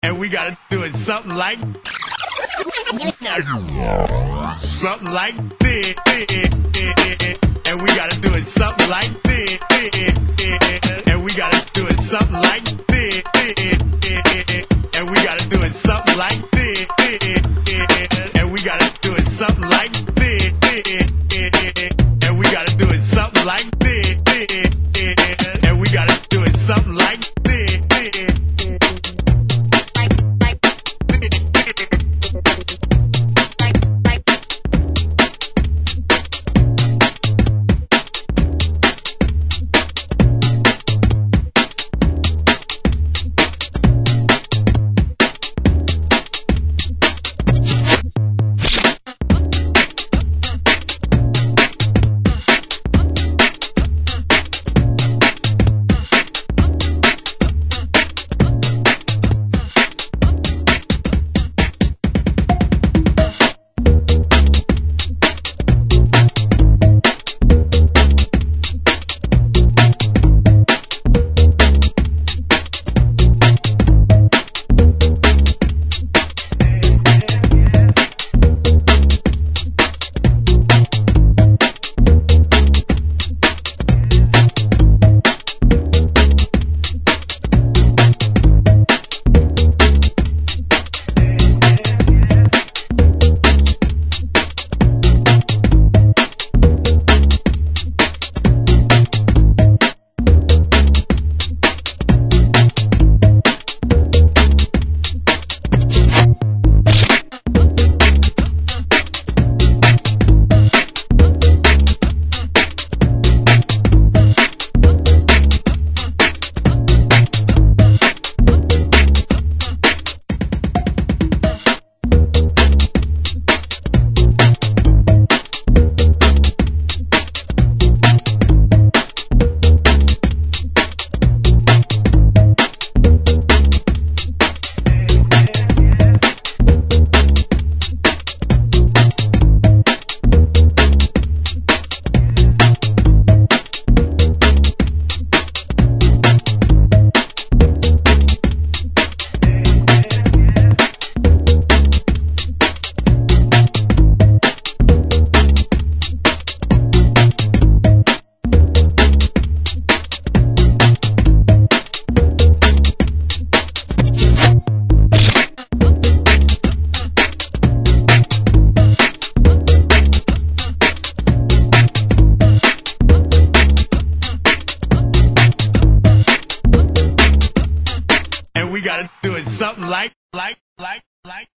And we gotta do it something like something like this. And we gotta do it something like this. And we gotta do it something like this. And we gotta do it something like this. And we gotta do it something like this. And we gotta do it something like this. And we gotta do it something like this. We gotta do it something like